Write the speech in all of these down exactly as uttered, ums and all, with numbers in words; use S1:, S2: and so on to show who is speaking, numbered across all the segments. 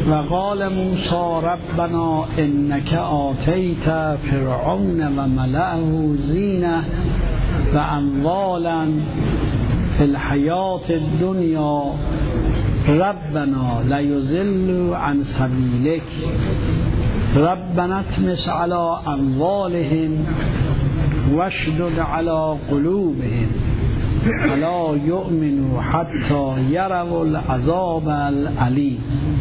S1: و قال موسی ربنا انک آتیت فرعون و ملأه زینه و اموالا فی الحیات الدنیا ربنا لیضلوا عن سبیلک ربنا اطمس علی اموالهم واشدد علی قلوبهم فلا یؤمنوا حتی یروا العذاب العلیم.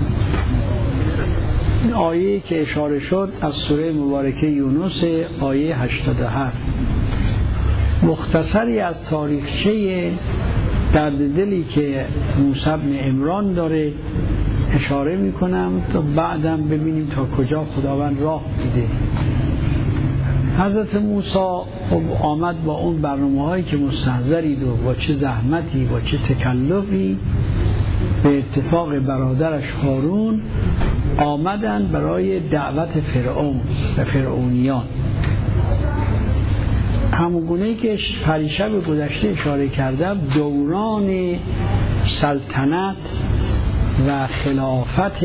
S1: این آیه که اشاره شد از سوره مبارکه یونس، آیه هشتاد و هفت، مختصری از تاریخچه درد دلی که موسی بن عمران داره اشاره میکنم تا بعدم ببینیم تا کجا خداوند راه میده. حضرت موسی آمد با اون برنامه هایی که مستحضرید و با چه زحمتی با چه تکلفی به اتفاق برادرش هارون آمدن برای دعوت فرعون و فرعونیان. همونگونه‌ای که پریشب گذشته اشاره کردم، دوران سلطنت و خلافت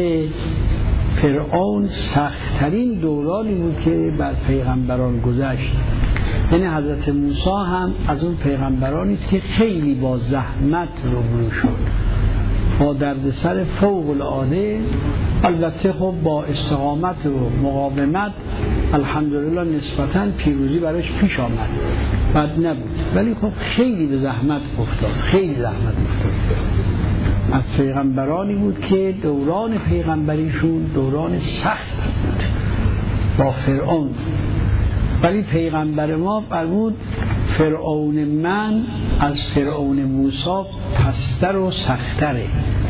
S1: فرعون سخت‌ترین دورانی بود که بر پیغمبران گذشت. یعنی حضرت موسی هم از اون پیغمبرانی است که خیلی با زحمت روبرو شد، با دردسر فوق العاده، البته خب با استقامت و مقاومت الحمدلله نسبتاً پیروزی براش پیش آمد، بد نبود، ولی خب خیلی به زحمت افتاد، خیلی زحمت افتاد. از پیغمبرانی بود که دوران پیغمبریشون دوران سخت بود با فرعون، ولی پیغمبر ما فرمود فرعون من از فرعون موسی پستر و سختره.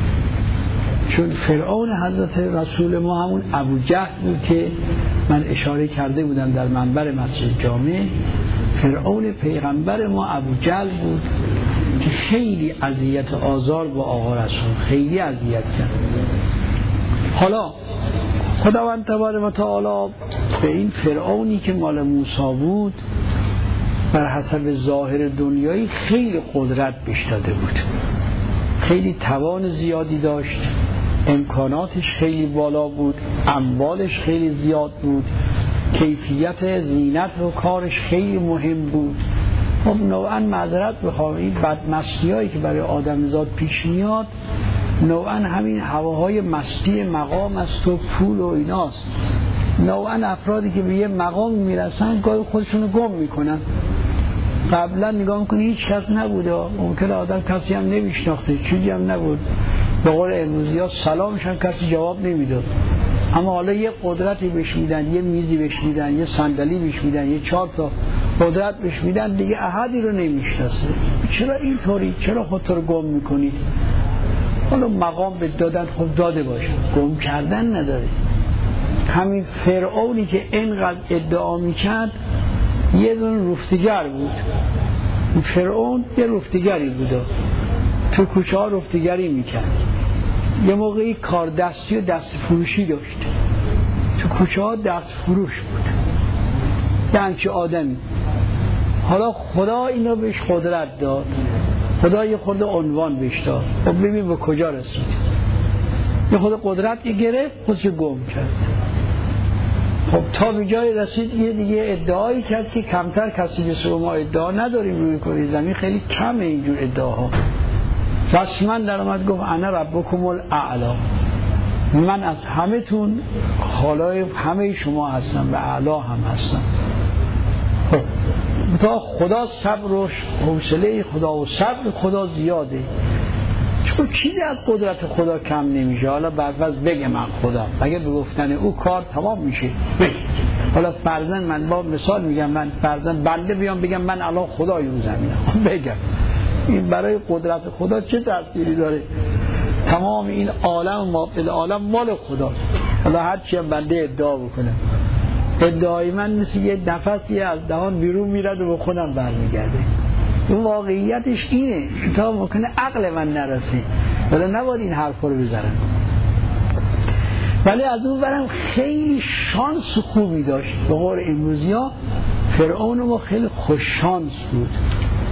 S1: چون فرعون حضرت رسول ما همون ابو جهل بود که من اشاره کرده بودم در منبر مسجد جامع. فرعون پیغمبر ما ابو جهل بود که خیلی اذیت و آزار با آقا رسول خیلی اذیت کرد. حالا خداوند تبارک و تعالی به این فرعونی که مال موسی بود بر حسب ظاهر دنیایی خیلی قدرت بهش داده بود، خیلی توان زیادی داشت، امکاناتش خیلی بالا بود، اموالش خیلی زیاد بود، کیفیت زینت و کارش خیلی مهم بود. خب نوعا معذرت بخوام این بدمستی هایی که برای آدمزاد پیش میاد نوعا همین هواهای مستی مقام است و پول و ایناست. نوعا افرادی که به یه مقام میرسن گاهی خودشونو گم میکنن. قبلا نگاه میکنی هیچ کس نبوده، ممکنه آدم کسی هم نمیشناخته، چیزی هم نبود، به قول امروزی ها سلامش هم کسی جواب نمیداد، اما حالا یه قدرتی بهش میدن، یه میزی بهش میدن، یه صندلی بهش میدن، یه چهار تا قدرت بهش میدن، دیگه احدی رو نمیشناسه. چرا اینطوری؟ چرا خودت رو گم میکنید؟ حالا مقام به دادن خود داده باشه، گم کردن نداره. همین فرعونی که اینقدر ادعا میکرد یه دون رفتگر بود. فرعون یه رفتگری بود، تو کوچه ها رفتگری میکرد، یه موقعی کار دستی و دست فروشی داشت، تو کوچه ها دست فروش بود، یه همچی آدمی. حالا خدا اینو بهش قدرت داد، خدا یه خورده عنوان بهش داد، خب ببین به کجا رسید. یه خورده قدرتی گرفت، خودش گم کرد. خب تا به جای رسید یه دیگه ادعایی کرد که کمتر کسی به سو ما ادعا نداریم روی کره زمین، خیلی کمه اینجور ادعاها. رسما در اومد گفت انا ربکم الاعلی، من از همه تون خالای همه شما هستم و اعلا هم هستم. خب تا خدا صبر و حوصله خدا و صبر خدا زیاده، چون چیزی از قدرت خدا کم نمیشه. حالا بعد بگه من خدا، اگه به گفتن او کار تمام میشه بگه. حالا فرضاً من با مثال میگم، من فرضاً بنده بیام بگم من الان خدای اون زمینم، بگم این برای قدرت خدا چه تأثیری داره؟ تمام این عالم ما عالم مال خداست. حالا هر چی هم بنده ادعا بکنه، ادعای من مثل یه نفسی از دهان بیرون میرد و به خودم برمیگرده. واقعیتش اینه، تا ممکنه عقل من نرسه، ولی نباید این حرف رو بزنم. ولی از اون برم خیلی شانس خوبی داشت. به قول امروزی ها فرعون ما خیلی خوش شانس بود،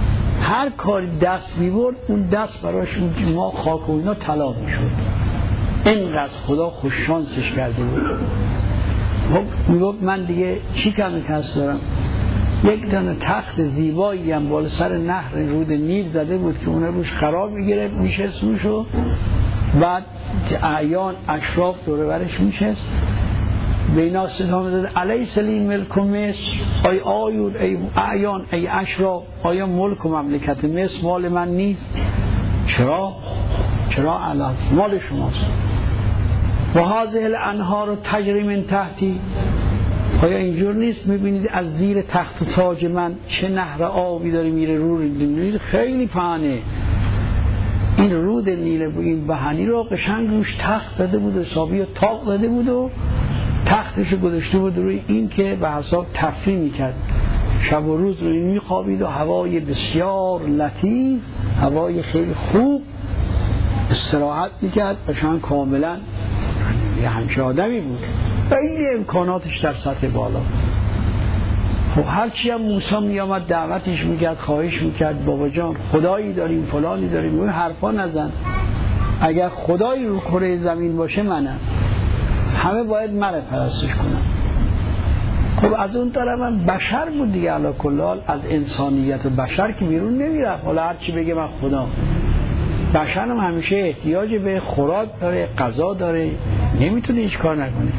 S1: هر کاری دست میبرد اون دست براش ما خاک و اینا طلا میشد. اینقدر خدا خوششانسش کرده بود. خب میگفت من دیگه چی کمی کس دارم. یک دانه تخت زیبایی هم بالا سر نهر رود نیل زده بود که اون روش قرار میگرفت، میشست روشو، بعد اعیان اشراف دوره برش میشست، به اینا صدا میداد علیس لی ملک مصر، ای آیون ای اعیان ای اشراف، آیا ملک و مملکت مصر مال من نیست؟ چرا؟ چرا علاس مال شماست. و هذه الانهار تجری من تحتی، آیا اینجور نیست؟ میبینید از زیر تخت و تاج من چه نهر آبی داره میره رو نیل، خیلی پهنه. این رود نیل و این بهنی رو قشنگ روش تخت زده بود و حسابی و تاق زده بود و تختش گذاشته بود روی این که به حساب تفریح میکرد، شب و روز روی میخوابید و هوای بسیار لطیف، هوای خیلی خوب استراحت میکرد، قشنگ کاملا یه همچه آدمی بود، خیلی امکاناتش در سطح بالا. خب هرچی هم موسی میامد دعوتش میکرد، خواهش میکرد بابا جان خدایی داریم فلانی داریم، اون حرفا نزن، اگر خدایی رو کره زمین باشه منم، همه باید من پرستش کنم. خب از اون طرف من بشر بود دیگه، علی کل حال از انسانیت و بشر که بیرون نمیرفت. حالا هرچی بگه من خدا، بشر هم همیشه احتیاج به خوراک داره، غذا داره، نمیتونه هیچ کار نکنه.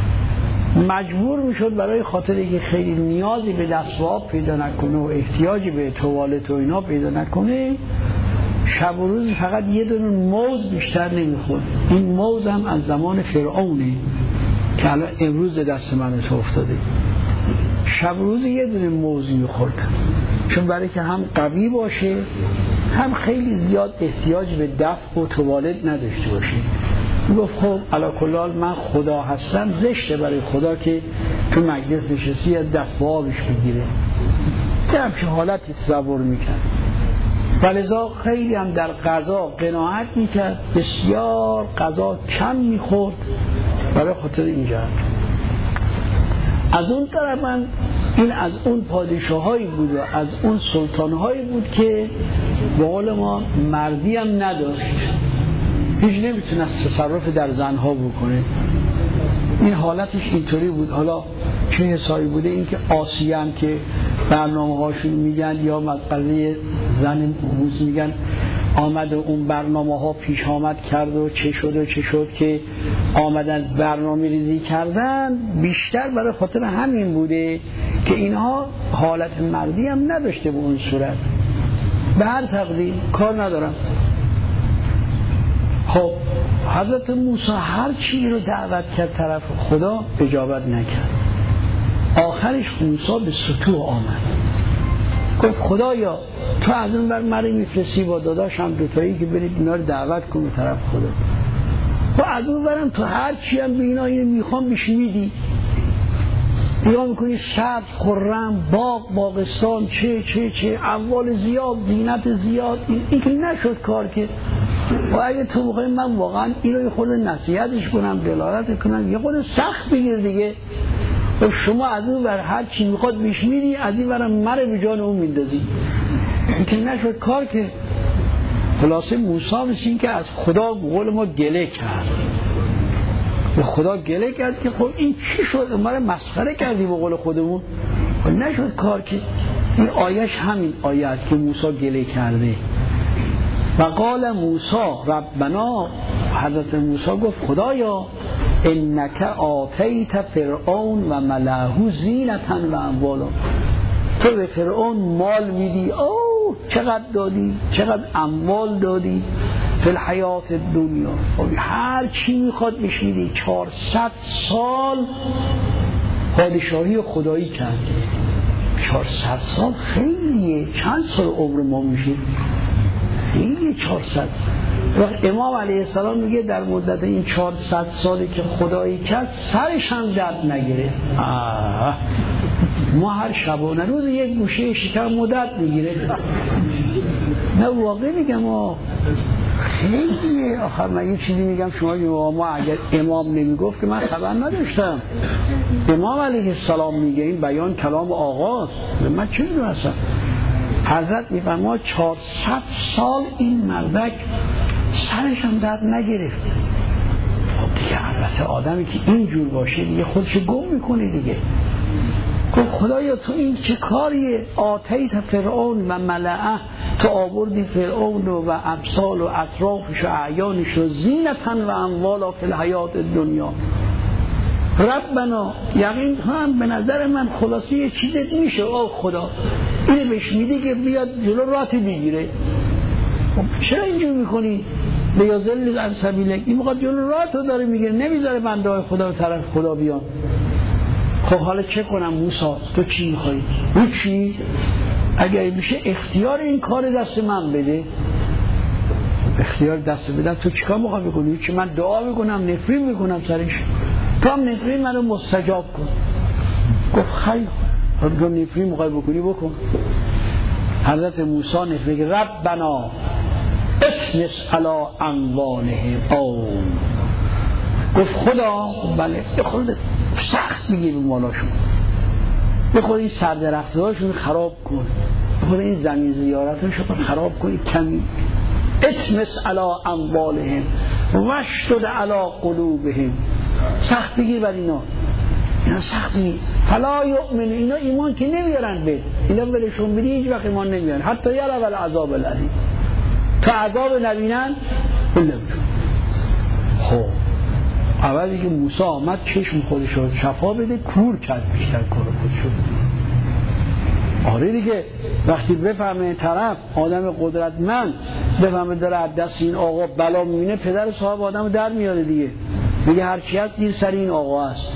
S1: مجبور میشد برای خاطر اینکه خیلی نیازی به دست و آب پیدا نکنه و احتیاجی به توالت و اینا پیدا نکنه، شب و روز فقط یه دونه موز بیشتر نمیخورد. این موز هم از زمان فرعونه که الان امروز دست من تو افتاده. شب و روز یه دونه موز میخورد، چون برای که هم قوی باشه هم خیلی زیاد احتیاج به دفع و توالت نداشته باشه. گفت خب علی کل حال من خدا هستم، زشته برای خدا که تو مجلس نشستی از دفع آبش بگیره، که همچه حالتی تصور میکرد. ولذا خیلی هم در غذا قناعت میکرد، بسیار غذا کم میخورد برای خاطر اینجا. از اون طرف من این از اون پادشاهایی بود و از اون سلطانهایی بود که به قول ما مردی هم نداشت، هیچ نمیتونست تصرف در زنها بکنه. این حالتش اینطوری بود. حالا چه حسابی بوده؟ این که آسیه هم که برنامه هاشون میگن یا از قضیه زن موز میگن آمد و اون برنامه ها پیش آمد کرد و چه شد و چه شد که آمدن برنامه ریزی کردن، بیشتر برای خاطر همین بوده که اینها حالت مردی هم نداشته به اون صورت. به هر تقدیر کار ندارم. خب حضرت موسی هر چی رو دعوت کرد طرف خدا اجابت نکرد. آخرش موسی به سطوح آمد، گفت خدایا تو از اون بر مری میفرستی با داداشم دوتایی که برید اینا رو دعوت کن به طرف خدا، و از اون برم تو هر چی هم به اینا اینو میخوام بیش میدی، نگاه میکنی سبز خرم باغ باغستان چه چه چه اموال زیاد زینت زیاد، این, این که نشد کار که. و اگه تو بخوای من واقعا اینو یه خود نصیحتش کنم دلالت کنم یه خود سخت بگیر دیگه، و شما از اون بر هر چی میخواد بیش میدی، از این برم مره به جان اون میندازی، این که نشد کار که. خلاصه موسی مثل این که از خدا قول ما گله کرد، به خدا گله کرد که خب این چی شد، ما رو مسخره کردی به قول خودمون، و نشد کار که. این آیش همین آیه است که موسی گله کرده. و قال موسی ربنا، حضرت موسی گفت خدایا انک آتیت فرعون و ملأه زینة و اموالا، تو به فرعون مال میدی، اوه چقدر دادی، چقدر اموال دادی، فی الحیات دنیا، هر چی میخواد بهش میدی. چهارصد سال پادشاهی خدایی کرد. چهارصد سال خیلیه، چند سال عمر ما میشه؟ خیلی چهارصد. وقت امام علیه السلام میگه در مدت این چهارصد سالی که خدایی کرد سرش هم درد نگیره. ما هر شبانه روز یک گوشه شکر مدت میگیره. نه واقعی میگم ما خیلی. آخر من یه چیزی میگم شما ما اگر امام نمیگفت که من خبر نداشتم. امام علیه السلام میگه این بیان کلام آغاز، من چه میدونستم. حضرت میفرما چهارصد سال این مردک سرش هم درد نگرفت. دیگه البته آدمی که اینجور باشه دیگه خودش گم میکنه دیگه. گفت خدایا تو این چه کاریه؟ آتیت فرعون و ملعه، تو آوردی فرعون و امثال و اطرافش و اعیانش و زینتن و اموالا فی الحیات الدنیا. ربنا یقین هم به نظر من خلاصی یه چیزت میشه آه خدا اینه بهش میدی که بیاد جلو راتی بگیره. چرا اینجور میکنی؟ بیازل از سبیلک، این میخواد جلو راتو داره میگیره، نمیذاره بنده های خدا و طرف خدا بیان. خب حالا چه کنم موسی؟ تو چی میخوایی؟ چی؟ اگر میشه اختیار این کار دست من بده، اختیار دست بدم، تو چیکار میخوای بکنی؟ چی من دعا میکنم نفرین میکنم سرش، تو هم نفرین منو مستجاب کن. گفت خیلی تو نفرین میخوای بکنی بکن. حضرت موسی نفرین ربنا اسمس علی اموالهم او، گفت خدا بله یه خورده سخت میگی به مالاشون، یه خورده این سردرختهاشون خراب کن، یه خورده این زمین زیارتشون خراب کنی کمی. اسمس علی اموالهم وشدد علی قلوبهم، سخت بگیر بر اینا، اینا سخت بگیر. فلا یؤمن، اینا ایمان که نمیارن به اینا برشون بدی هیچ وقت ایمان نمیارن، حتی یروا العذاب العلیم، تا عذاب نبینن بله. خب اولی که موسی آمد چشم خودش رو شفا بده کور کرد بیشتر کار خودش رو. آره دیگه وقتی بفهمه طرف آدم قدرتمند بفهمه داره از دست این آقا بلا میبینه، پدر صاحب آدم در میاره دیگه، میگه هرچی هست دیر سر این آقا هست.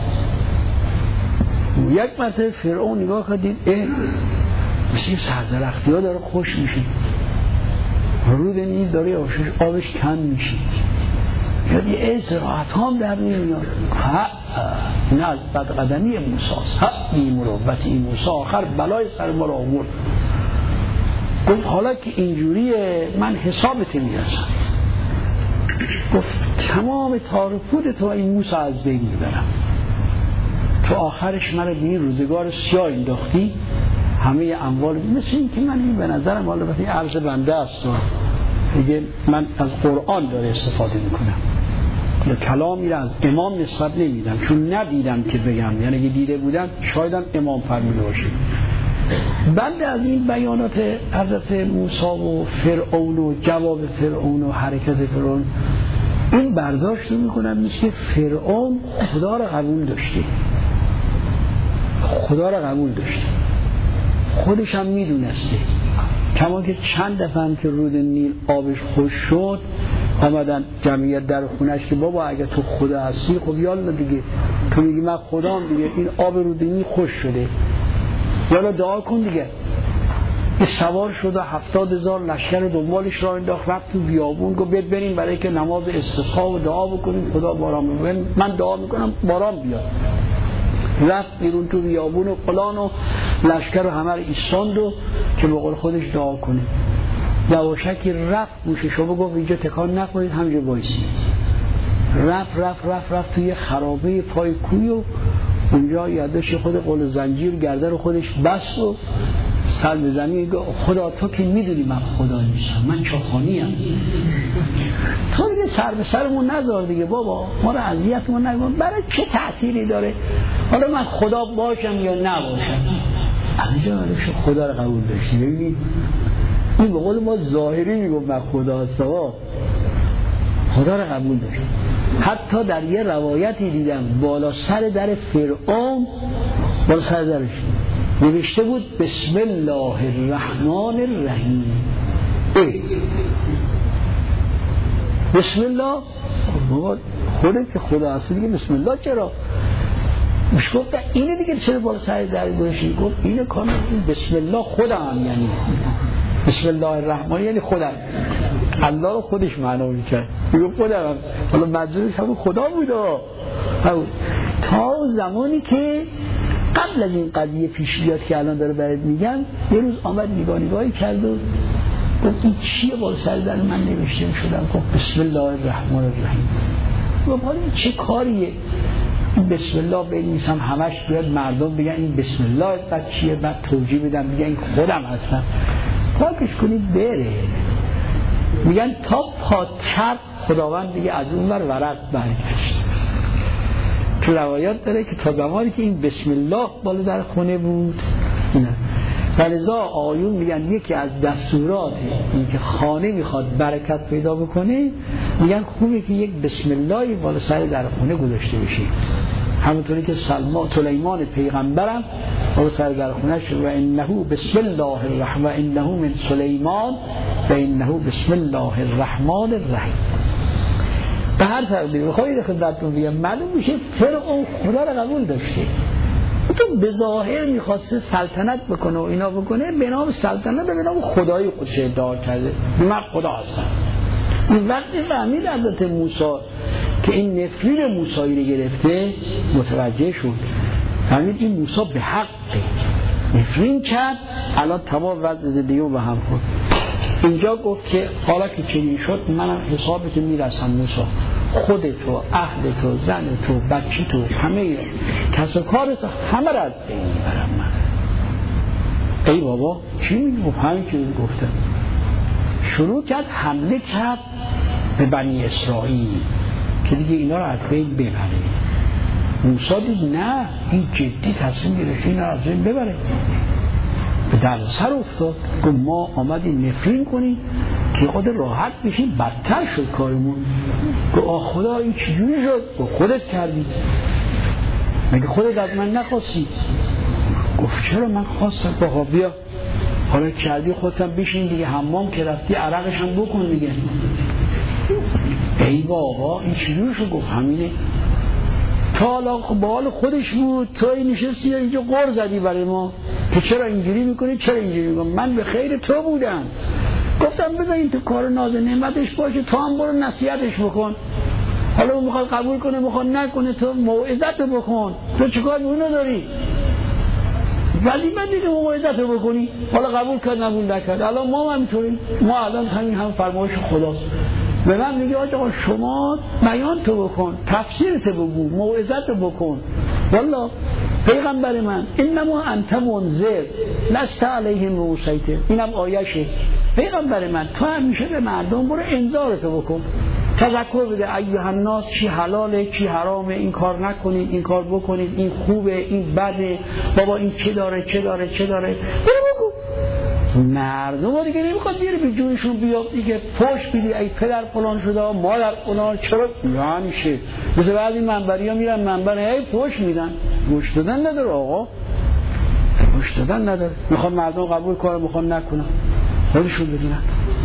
S1: یک مرتبه فرعون نگاه کردید اه مثل سردرختی ها داره خوش میشه، رود نیل داره آبش کم میشه، یاد یه ازراعت هم در نمیاد. نه از بدقدمی موسی ها این مروبت این موسی آخر بلای سر ما را آورد. گفت حالا که اینجوریه من حسابت میرسم. گفت تمام تارفود تو این موسی از بین میبرم، تو آخرش من رو به این روزگار سیاه انداختی، همه اموال مثل این که من این به نظرم حالا بطه عرض بنده است و دیگه من از قرآن داره استفاده میکنم، کلامی را از امام نسبت نمیدم چون ندیدم که بگم، یعنی اگه دیده بودم شایدم امام فرموده باشه. بعد از این بیانات حضرت موسی و فرعون و جواب فرعون و حرکت فرعون، این برداشت رو میکنم میشه فرعون خدا را قبول داشته، خدا را قبول داشته، خودش هم میدونسته. کما که چند دفعه هم که رود نیل آبش خوش شد آمدن جمعیت در خونش که بابا اگه تو خدا هستی خب یالا دیگه، تو میگی من خدام دیگه، این آب رود نیل خوش شده، یالا دعا کن دیگه. این سوار شد و هفتاد هزار لشکر دنبالش را انداخت، رفت تو بیابون گفت بیاد بریم برای که نماز استسقا و دعا بکنیم خدا باران بیاره، من دعا میکنم باران بیاد. رفت بیرون تو بیابون و فلان و لشکر رو همه رو ایستاند و که به قول خودش دعا کنه. یواشکی رفت گوشش رو گفت اینجا تکان نکنید همجا بایسید. رفت رفت رفت رفت توی خرابه پای کوی و اونجا یادش خود قول زنجیر گرده رو خودش بست و سر به زمین گفت خدا تو که میدونی من خدا نیستم، من چاخانی ام، تو دیگه سر به سرمون نذار دیگه بابا، ما رو اذیتمون نکن، برای چه تأثیری داره حالا من خدا باشم یا نباشم. از اینجا برایش خدا رو قبول داشتی. ببینید این به قول ما ظاهری میگم من خدا هستم، خدا رو قبول داشت. حتی در یه روایتی دیدم بالا سر در فرعون، بالا سر درش نوشته بود بسم الله الرحمن الرحیم. ای بسم الله، خودت که خدا هستی دیگه بسم الله چرا؟ مش گفت اینه دیگه چرا بالا سر در گذاشتی؟ گفت اینه کامل بسم الله خودم، یعنی بسم الله الرحمن یعنی خودم، الله رو خودش معنا میکرد، میگه خودم، حالا مجرورش همون خدا بود. تا زمانی که قبل از این قضیه پیش بیاد که الان داره برات میگم، یه روز آمد نگاه نگاهی کرد و گفت این چیه بالا سر در من نوشته شدم؟ گفت بسم الله الرحمن الرحیم. گفت حالا چه کاریه بسم الله بنویسم همش بیاد مردم بگن این بسم الله بعد چیه، بعد توجیه بدم بگن این خودم هستم، پاکش کنید بره. میگن تا پاکر خداوند دیگه از اون ور ورق برگشت. تو روایات داره که تا زمانی که این بسم الله بالا در خونه بود نه. ولذا آیون میگن یکی از دستورات این که خانه میخواد برکت پیدا بکنه میگن خوبه که یک بسم الله بالا سر در خونه گذاشته بشه. همونطوری که سلمان سلیمان پیغمبرم بالا سر در خونه شد و انه بسم الله الرحمن و انه من سلیمان و انه بسم الله الرحمن الرحیم. به هر طریقی بخواید خدمتتون بگم معلوم میشه فرعون خدا را قبول داشته. تو به ظاهر میخواسته سلطنت بکنه و اینا بکنه، به نام سلطنت به نام خدایی خودش ادعا کرده من خدا هستم. این وقتی فهمید حضرت موسی که این نفرین موسی رو گرفته متوجه شد، فهمید این موسی به حق نفرین کرد، الان تمام وضع زندگی رو به هم خورد. اینجا گفت که حالا که چنین شد منم حسابت میرسم موسی، خودتو، اهلتو، زنتو، بچیتو، همه کس و کارتو همه را از بین میبرم من. ای بابا چی میگفت؟ همین که گفتم. شروع کرد حمله کرد به بنی اسرائیل که دیگه اینا رو از بین ببره. موسی دید نه این جدی تصمیم گرفت اینا رو از بین ببره، به در سر افتاد. گفت ما آمدیم نفرین کنیم که خود راحت بشیم، بدتر شد کارمون. گفت آه خدا این چجوری شد؟ گفت خودت کردی، مگه خودت از من نخواستی؟ گفت چرا من خواستم. گفت بیا حالا کردی خودتم بشین دیگه، حمام که رفتی عرقش هم بکن دیگه. ای بابا این چجوری شد؟ گفت همینه. تا حالا به حال خودش بود، تو این نشستی اینجا غر زدی برای ما که چرا اینجوری میکنی چرا اینجوری میکنی. من به خیر تو بودم، گفتم بذار این تو کار ناز نعمتش باشه، تو هم برو نصیحتش بکن. حالا اون میخواد قبول کنه میخواد نکنه، تو موعظت بکن. تو چیکار به اونو داری؟ ولی من دیگه موعظت بکنی، حالا قبول کرد قبول نکرد. الان ما هم همینطوریم، ما الان همین هم فرمایش خداست. به من میگه آقا شما بیان تو بکن، تفسیرت بگو، موعظت بکن. والله پیغمبر من انما انت منذر لست علیهم بمسیطر، اینم آیشه. پیغمبر من تو همیشه به مردم برو انذارتو بکن، تذکر بده ایها الناس چی حلاله چی حرامه، این کار نکنید این کار بکنید، این خوبه این بده، بابا این چه داره چه داره چه داره، برو بگو. مردم دیگه نمیخواد بیاره به جونشون بیاد دیگه پشت بیدی ای پدر فلان شده مادر فلان چرا نمیشه. مثل بعضی منبری ها میرن منبر ای پشت میدن، گوش دادن نداره آقا، گوش دادن نداره. میخواد مردم قبول کنه میخواد نکنه خودشون بدونن.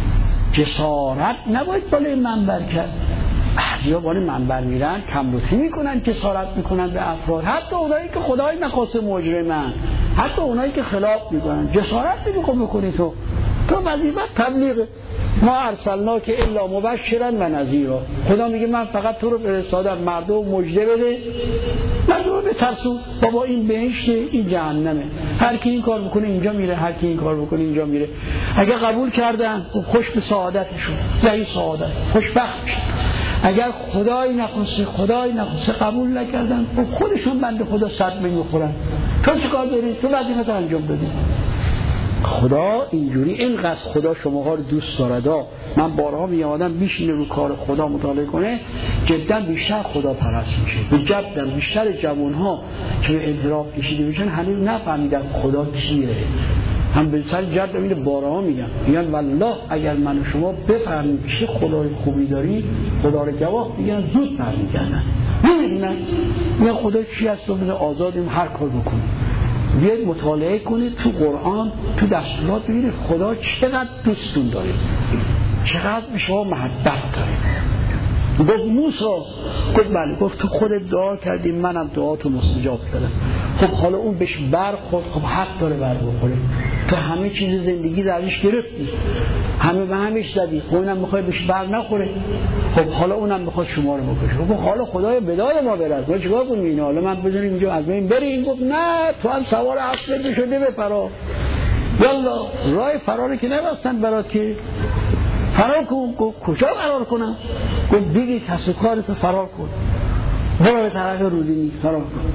S1: جسارت نباید بالای منبر کرد. بعضیا بالای منبر میرن کمروتی میکنن، جسارت میکنن به افراد، حتی اونایی که خدای نخواسته مجرمن، حتی اونایی که خلاف میکنن. جسارت نمیخواد بکنی تو تو وظیفت تبلیغه. ما ارسلنا که الا مبشرا و نذیرا. خدا میگه من فقط تو رو فرستادم مردم مژده بده، مردم رو بترسون بابا این بهشته این جهنمه، هر کی این کار بکنه اینجا میره، هر کی این کار بکنه اینجا میره. اگر قبول کردن خوش به سعادتشون، زهی سعادت خوشبخت میشن. اگر خدای نخواسته خدای نخواسته قبول نکردن خودشون بنده خدا صدمه میخورن. تو چه کار داری؟ تو وظیفت انجام بدی. خدا اینجوری اینقدر خدا شماها رو دوست دارد. من بارها میگم آدم بیشینه رو کار خدا مطالعه کنه جدا بیشتر خدا پرست میشه. جدا بیشتر جوانها که به انحراف کشیده میشن هنوز نفهمیدن خدا کیه. هم به سر جد اینو بارها میگم میگن والله اگر من و شما بفهمیم چه خدای خوبی داری، خدا رو گواه میگن زود برمیگردن. نمیدونن میگن خدا چی هست و بذار آزادیم هر کار بکنیم. بیاید مطالعه کنید تو قرآن تو دستورات ببینید خدا چقدر دوستون داره، چقدر به شما محبت داره. گفت موسی، گفت بله، گفت تو خودت دعا کردی منم دعاتو مستجاب کردم. خب حالا اون بهش برخورد، خب حق داره بر بخوره. تو همه چیز زندگی درش گرفتی، همه به همش زدی، خب اونم میخواد بهش بر نخوره. خب حالا اونم میخواد شما رو بکشه. خب حالا خدای بدای ما برد، ما چیکار کنیم اینا؟ حالا من بذاریم اینجا از بین بریم؟ گفت نه تو هم سوار اسب شده بپرا. یالا راه فراری که نبستن برات که فرار کن. گفت کجا فرار کنم؟ گفت بگی کسب کارتو فرار کن، برو به طرف رودینی فرار کن.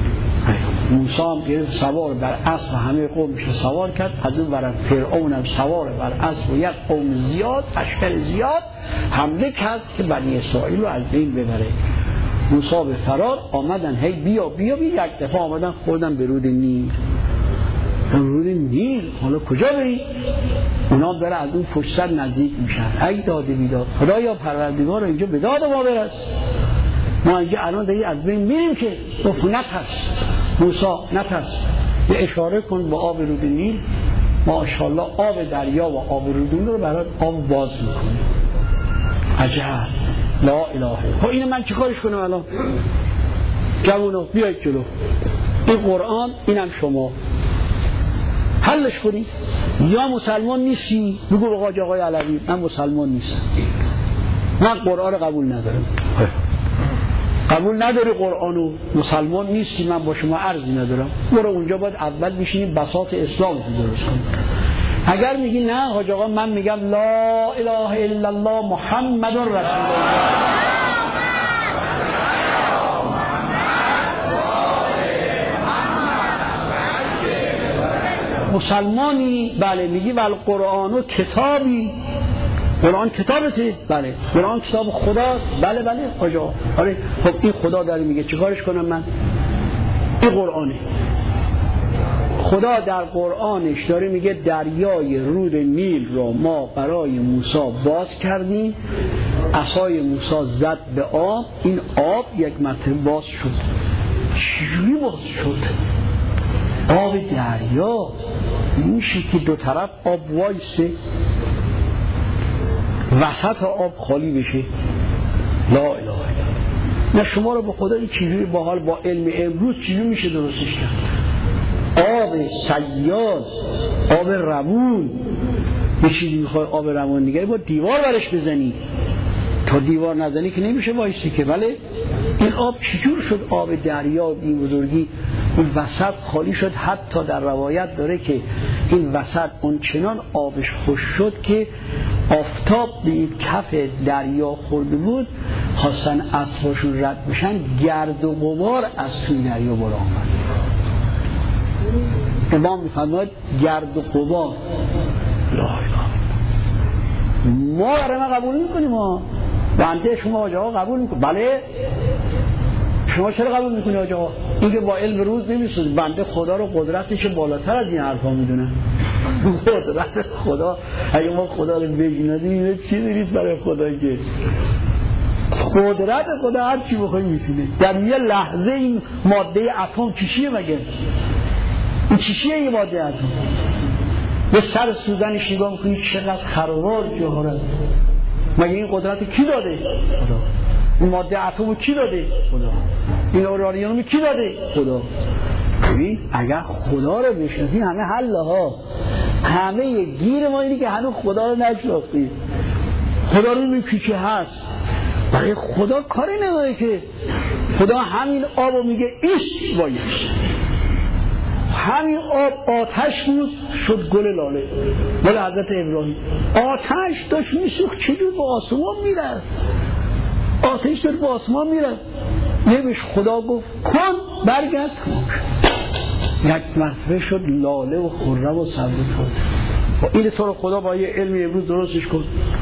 S1: موسی هم گرفت سوار بر اسب همه قومش سوار کرد. از اون برم فرعون هم سوار بر اسب و یک قوم زیاد لشکر زیاد حمله کرد که بنی اسرائیل رو از بین ببره. موسی به فرار آمدن، هی بیا بیا بیا، یک دفعه آمدن خوردن به رود نیل. رود نیل حالا کجا بریم؟ اونا داره از اون فرصت نزدیک میشن. ای داده بیداد، خدایا پروردگار اینجا به داد ما برس، ما اینجا الان داری از بین میریم که. گفت نترس موسی نترس، یه اشاره کن با آب رود نیل، ما انشاءالله آب دریا و آب رود نیل رو برات آب باز میکنیم. عجب، لا اله. خب اینو من چیکارش کنم الان؟ جوونا بیاید جلو، این قرآن اینم شما حلش کنید. یا مسلمان نیستی بگو به حاج آقای علوی من مسلمان نیستم، من قرآن رو قبول ندارم. قبول نداری قرآنو، مسلمان نیستی، من با شما عرضی ندارم. برو اونجا باید اول بشینیم بساط اسلام رو درست کنیم. اگر میگی نه حاج آقا من میگم لا اله الا الله محمد رسول الله، مسلمانی؟ بله. میگی ول قرآن کتابی، قرآن کتابته؟ بله. قرآن کتاب خداست؟ بله بله آجا. آره خب این خدا داره میگه چیکارش کنم من؟ این قرآنه. خدا در قرآنش داره میگه دریای رود نیل را ما برای موسی باز کردیم، عصای موسی زد به آب، این آب یک مرتبه باز شد. چجوری باز شد؟ آب دریا میشه که دو طرف آب وایسه، وسط آب خالی بشه. لا اله الا الله. نه شما رو به خدا این چیزی با حال با علم امروز چیزی میشه درستش کرد؟ آب سیال، آب روون. یه چیزی میخوای آب روون دیگه با دیوار برش بزنی، تا دیوار نزنی که نمیشه وایسی که. بله این آب چجور شد آب دریا این بزرگی این وسط خالی شد؟ حتی در روایت داره که این وسط اون چنان آبش خوش شد که آفتاب به این کف دریا خورده بود، خواستن اسباشون رد بشن، گرد و غبار از توی دریا بالا آمد. امام میفرماید گرد و غبار. لا اله. ما برای ما قبول میکنیم، ما بنده شما آجا قبول میکنیم. بله شما چرا قبول میکنی آجا؟ این که با علم روز نمیسوزی. بنده خدا رو قدرتش بالاتر از این حرفا میدونم. قدرت خدا اگه ما خدا رو بگیندیم اینه چی دارید برای خدا که قدرت خدا هر چی بخوای میتونه. در یه لحظه این ماده اتم چیشیه مگه؟ این چیشیه این ماده اتم؟ به سر سوزنش نگاه میکنی چقدر خروار جهارت. مگه این قدرت کی داده؟ خدا. این ماده اتم کی داده؟ خدا. این اورانیوم کی داده؟ خدا. ببین اگر خدا رو بشناسی همه حل ها. همه گیر ما اینه که هنوز خدا رو نشناختیم. خدا رو میگه که هست. برای خدا کاری نداره که. خدا همین آبو میگه ایش بایش. همین آب آتش بود شد گل لاله. مال حضرت ابراهیم. آتش داشت میسوخت چجور به آسمان میره؟ آتش داشت به آسمان میره. نمیش خدا گفت کن برگرد یک مرتبه شد لاله و خرم و سبز شد. این طور خدا با یه علمی امروز درستش کن.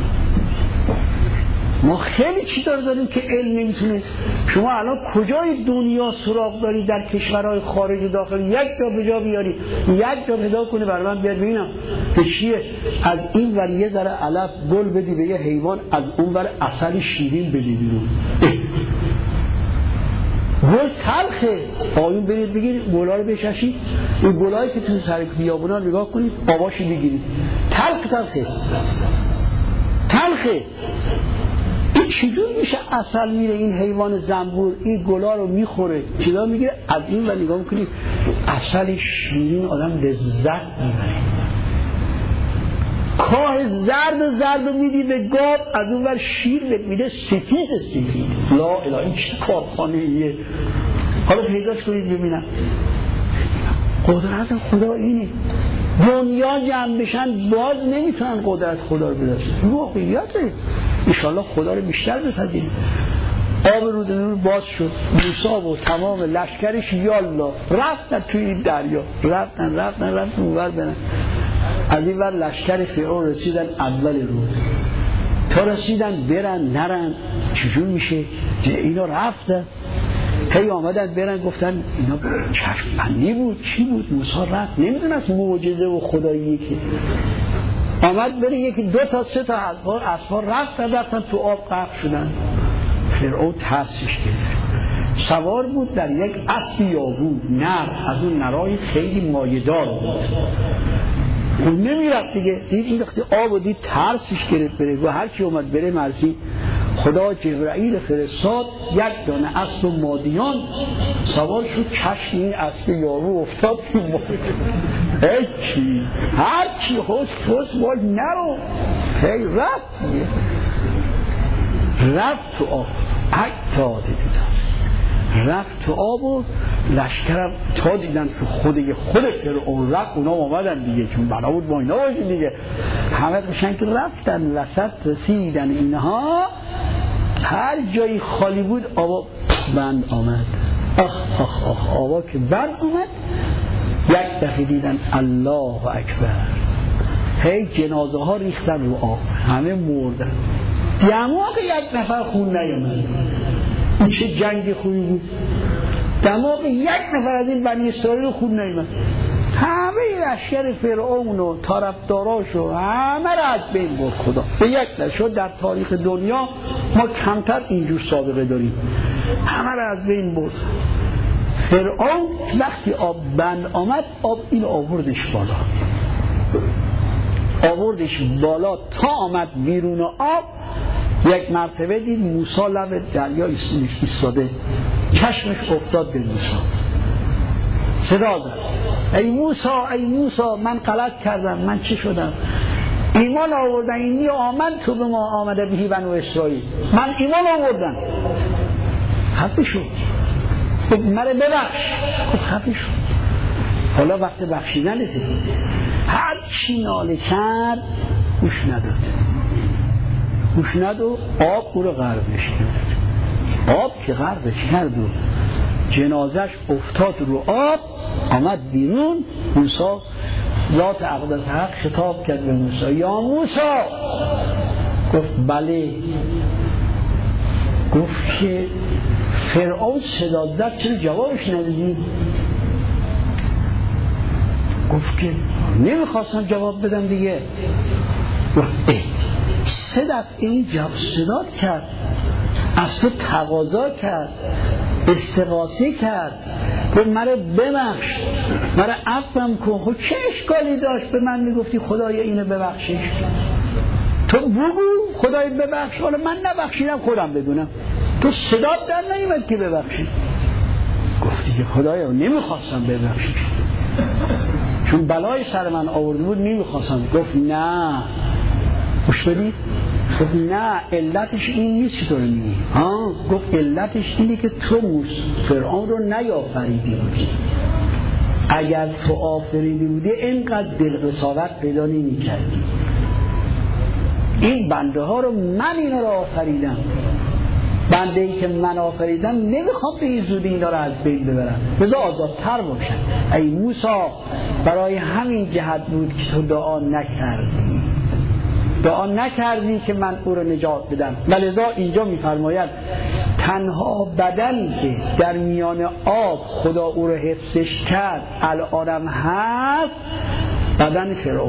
S1: ما خیلی چیزا داریم که علم نمیتونه. شما الان کجای دنیا سراغ داری در کشورهای خارج و داخل یک جا به جا بیاری، یک جا پیدا کنه برای من بیاد ببینم که چیه؟ از این ور یه ذره علف گل بدی به یه حیوان، از اون ور عسل شیرین بدی بیرون. گل تلخه. آیون برید بگیرید گلا رو بششید، این گلایی که تو سر بیابونا نگاه کنید آباشو بگیرید، تلخ تلخه تلخه. این چجور میشه عسل میره این حیوان زنبور این گلا رو میخوره چیزا میگیره، از این و نگاه میکنید عسل شیرین آدم لذت میبره. کاه زرد و زرد رو میدی به گاب، از اون ور شیر میده سفید سفید. لا اله. این چه کارخانه ایه؟ حالا پیداش کنید ببینم. قدرت خدا اینه. دنیا جمع بشن باز نمیتونن قدرت خدا رو بداشتن. این واقعیته. انشالله خدا رو بیشتر بپذیریم. آب رود نیل باز شد. موسی و تمام لشکرش یالا رفتن توی این دریا، رفتن رفتن رفتن اونور برن. از این ور لشکر فرعون رسیدن اول رود. تا رسیدن برن نرن چجور میشه؟ اینا رفتن هی آمدن برن گفتن اینا چشمبندی بود چی بود؟ موسی رفت نمیدونست معجزه و خداییه که آمد بره یکی دو تا سه تا اسوار اسوار رفتن رفتن تو آب غرق شدن. فرعون ترسش گرفت، سوار بود در یک اسب یابو نر، از اون نرای خیلی مایه‌دار بود. اون نمیرفت دیگه، دید این وقتی آب و دید ترسش گرفت بره و هر کی اومد بره مرسی خدا جبرائیل فرستاد یک دانه اسب و مادیان سوار شد، چشم این اسب یارو افتاد تو مایه هیچی هر چی خوش خوش باید نرو هی رفت رفت تو آب حتی دیدن رفت تو آب و لشکرم تا دیدن که خود خود فرعون رفت اونا آمدن دیگه چون بنا بود با اینا باشید دیگه همه میشن که رفتن وسط رسیدن اینها هر جایی خالی بود آبا بند آمد. آخ آخ آخ آبا که بند آمد یک دفعه دیدن الله اکبر هی جنازه ها ریختن رو آب همه مردن. دماغ یک نفر خون نیامد. این چه جنگ خوبی بود. دماغ یک نفر از این بنی اسرائیل خون نیامد. همه لشکر فرعون و طرفداراش و همه را از بین برد خدا. به یک نشد در تاریخ دنیا ما کمتر اینجور سابقه داریم. همه را از بین برد. فرعون وقتی آب بند آمد آب این آوردش بالا آوردش بالا تا آمد بیرون آب. یک مرتبه دید موسی لب دریا ایستاده، چشمش افتاد به موسی، صدا زد ای موسی ای موسی من غلط کردم، من چی شدم؟ ایمان آوردن اینی آمن تو به ما آمده بهی بنو اسرائیل، من ایمان آوردن. خفه شد خب مره ببخش. خب خفه شد. حالا وقت بخشیدن رسید، هر چی ناله کرد گوش نداد گوش نداد و آب او رو غرقش کرد. آب که غرقش کرد و جنازش افتاد رو آب آمد بیرون. موسی ذات اقدس حق خطاب کرد به موسی یا موسی. گفت بله. گفت که فرعون صدا زد چرا جوابش ندادی؟ گفت که نمیخواستم جواب بدم دیگه. گفت اه سه دفعه این جواب صدا کرد، از تو تقاضا کرد، استغاثه کرد، گفت مرا ببخش، مرا عفوم کن. خب چه اشکالی داشت به من میگفتی خدای اینو ببخشش؟ تو بگو خدای ببخش، حالا من نبخشیدم خودم بدونم، تو صدا در نیامد که ببخشی. گفتی که خدایا نمیخواستم ببخشش چون بلای سر من آورده بود نمیخواستم. گفت نه خوش بدید. گفت نه علتش این نیست چطور میگی؟ ها گفت علتش اینه که تو موسی فرعون رو نیافریدی بودی. اگر تو آفریدی بودی اینقدر دلقساوت پیدا نمی کردی. این بنده ها رو من اینا رو آفریدم، بنده ای که من آفریدم نمیخوام به این زودی اینا رو از بین ببرم، بذار آزادتر باشن. ای موسی برای همین جهت بود که تو دعا نکردی دعا نکردی که من او رو نجات بدم. ولذا اینجا میفرماید تنها بدنی که در میان آب خدا او رو حفظش کرد الانم هست بدن فرعون.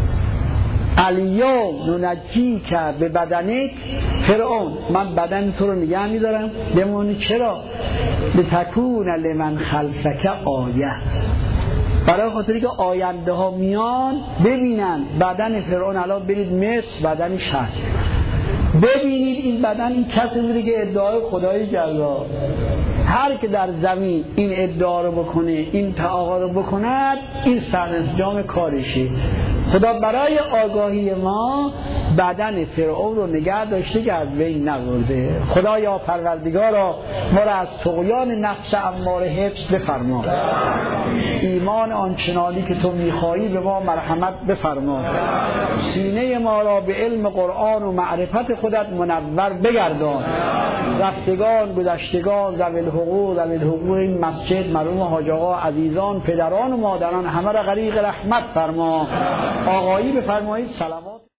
S1: الیوم ننجی که به بدنک فرعون، من بدن تو رو نگه میدارم بمونی. چرا؟ لتکون لمن خلفک آیه، برای خاطری که آینده ها میان ببینن بدن فرعون. الان برید مصر بدنش هست، ببینید این بدن این کسی بوده که ادعای خدایی کرده. هر که در زمین این ادعا رو بکنه این تعاقا رو بکند این سرانجام کارشه. خدا برای آگاهی ما بدن فرعون رو نگه داشته که از بین نبرده. خدایا پروردگارا ما را از طغیان نفس اماره حفظ بفرما. ایمان آنچنانی که تو میخواهی به ما مرحمت بفرما. سینه ما را به علم قرآن و معرفت خودت منور بگردان. رفتگان گذشتگان ذوی الحقوق ذوی الحقوق این مسجد مرحوم حاج آقا عزیزان پدران و مادران همه را غریق رحمت فرما. آقایی بفرمایید. سلامات.